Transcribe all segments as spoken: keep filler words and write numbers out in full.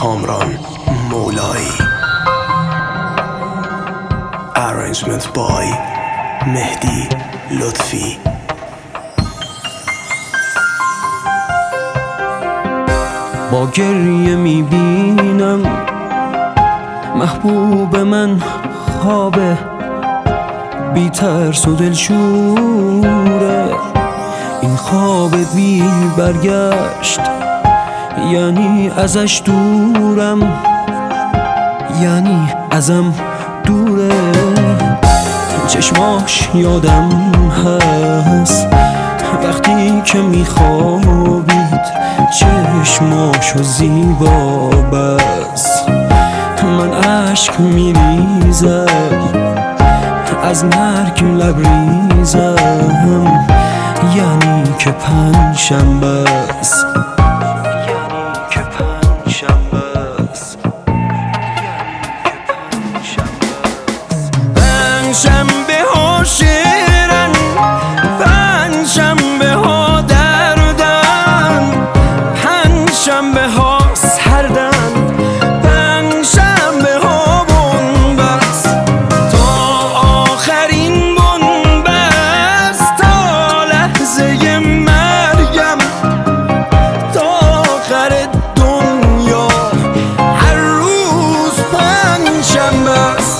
کامران مولایی. Arrangement by مهدی لطفی. با گریه میبینم محبوب من خوابه، بی ترس و دلشوره. این خواب بی برگشت یعنی ازش دورم، یعنی ازم دوره. چشماش یادم هست وقتی که میخوابید، چشماشو زیبا بس. من عشق میریزم از مرگ لبریزم، یعنی که پنجشنبه است، یعنی که پنجشنبه است، پنجشنبه ها شیرن، پنجشنبه ها دردن، پنجشنبه ها سردن، پنجشنبه ها بنبست تا آخرین بنبست، تا لحظه مرگم، تا آخر دنیا هر روز پنجشنبه است.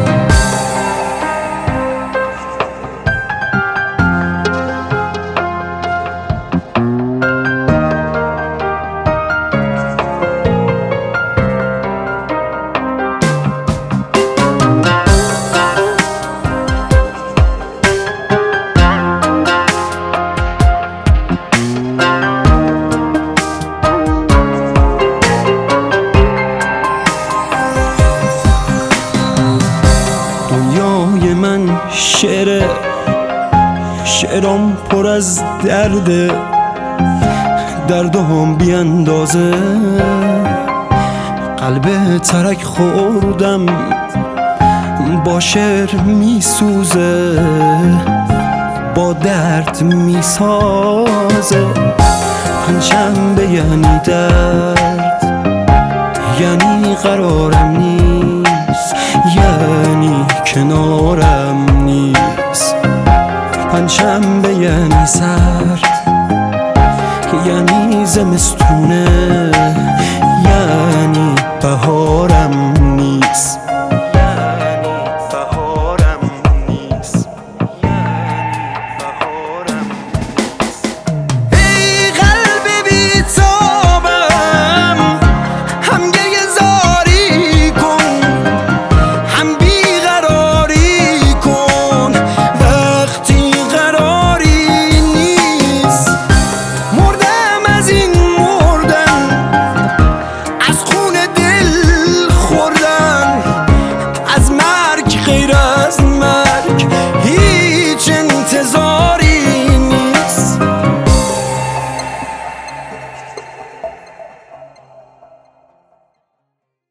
دنیای من شعره، شعرام پر از درده، دردام بی اندازه. قلب ترک خوردم با شعر می سوزه، با درد می سازه. پنجشنبه یعنی درد، یعنی قرارم نیست، یعنی کنارم نیست. پنجشنبه یعنی سرد، یعنی زمستونه.